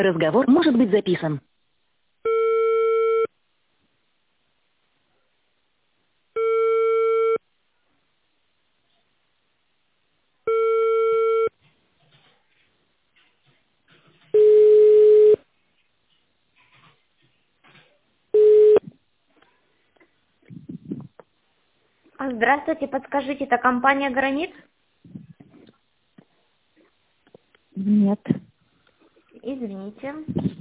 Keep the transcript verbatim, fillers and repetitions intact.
Разговор может быть записан. А, Здравствуйте, подскажите, это компания «Гранит»? Нет. Извините.